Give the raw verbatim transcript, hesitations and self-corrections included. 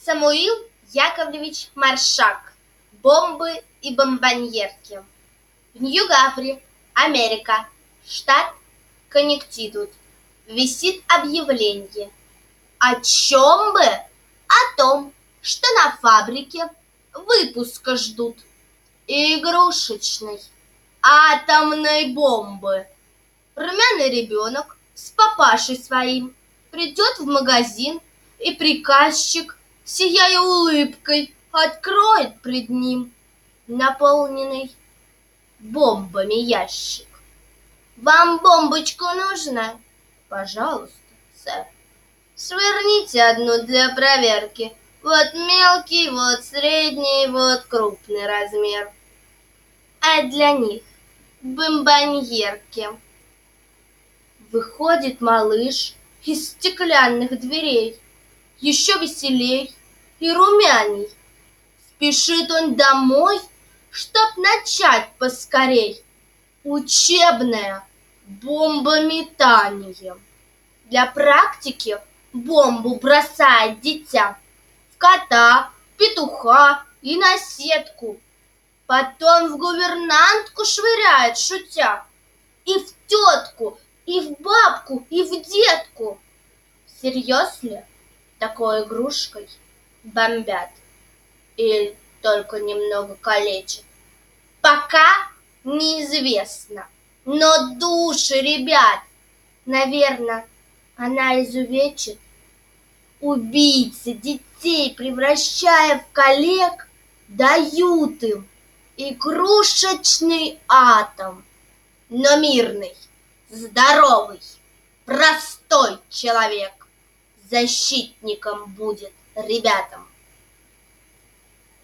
Самуил Яковлевич Маршак. Бомбы и бомбоньерки. В Нью-Гаври, Америка, штат Коннектикут, висит объявление. О чем бы? О том, что на фабрике выпуска ждут игрушечной атомной бомбы. Румяный ребенок с папашей своим придет в магазин, и приказчик, сияя улыбкой, откроет пред ним наполненный бомбами ящик. «Вам бомбочку нужно?» «Пожалуйста, сэр. Швырните одну для проверки. Вот мелкий, вот средний, вот крупный размер. А для них бомбоньерки». Выходит малыш из стеклянных дверей, еще веселей и румяней. Спешит он домой, чтоб начать поскорей учебное бомбометание. Для практики бомбу бросает дитя в кота, петуха и на сетку. Потом в гувернантку швыряет, шутя, и в тетку, и в бабку, и в детку. Всерьез ли такой игрушкой бомбят? Или только немного калечат? Пока неизвестно. Но души ребят, наверное, она изувечит. Убийцы детей, превращая в коллег, дают им игрушечный атом. Но мирный, здоровый, простой человек защитником будет ребятам.